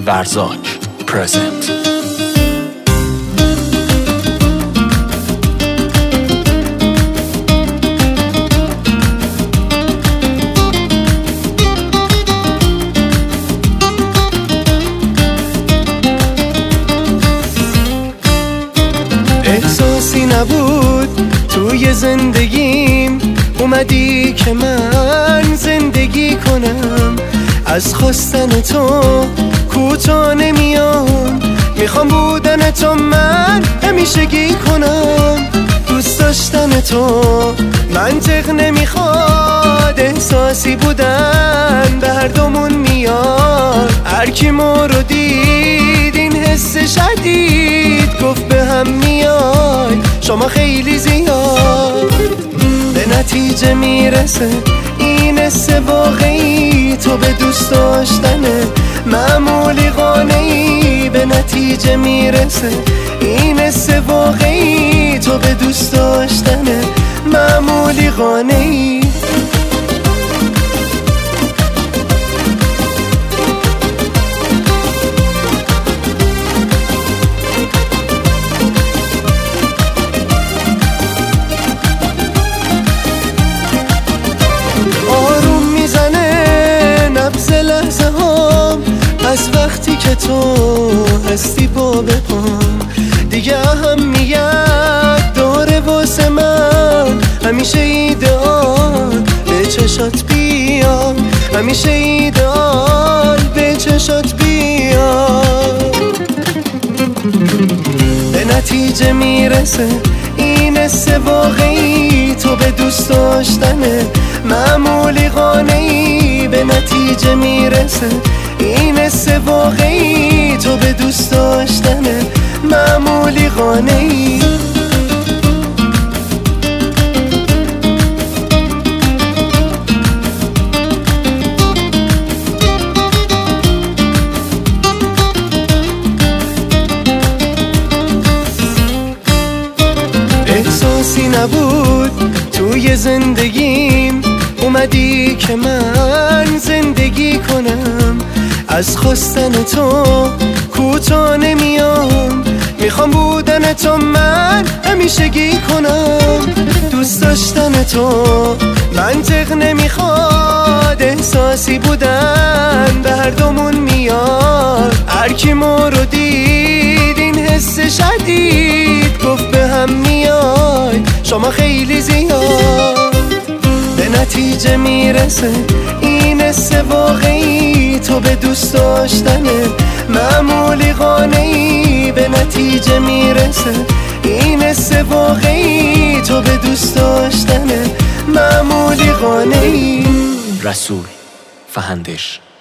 ورزاک پرزنت. احساسی نبود توی زندگیم، اومدی که من زندگی کنم. از خواستن تو کوتاه نمیام، میخوام بودن تو من همیشگی کنم. دوست داشتن تو منطق نمیخواد، احساسی بودن به هر دومون میاد. هر کی ما رو دید این حس شدید گفت به هم میاد شما خیلی زیاد. به نتیجه میرسه این حس واقعی، تو به دوست داشتنه معمولی قانعی. به نتیجه میرسه این حس واقعی، تو به دوست داشتنه معمولی قانعی. از وقتی که تو هستی با بپام، دیگه اهمیت داره واسه من. همیشه ایدئال به چشات بیاد، همیشه ایدئال به چشات بیاد. به نتیجه میرسه این حس واقعی، تو به دوست داشتنه معمولی قانعی. به نتیجه میرسه این حس واقعی، تو به دوست داشتنه معمولی قانعی. احساسی نبود توی زندگیم، اومدی که من زندگی کنم. از خواستن تو کوتاه نمیام، میخوام بودن تو من همیشگی کنم. دوست داشتن تو منطق نمیخواد، احساسی بودن به هر دومون میاد. هر کی ما رو دید این حس شدید گفت به هم میاد شما خیلی زیاد. به نتیجه میرسه این حس واقعی، تو به دوست داشتنه معمولی قانعی. به نتیجه میرسه این حس واقعی، تو به دوست داشتنه معمولی قانعی. رسول فهندش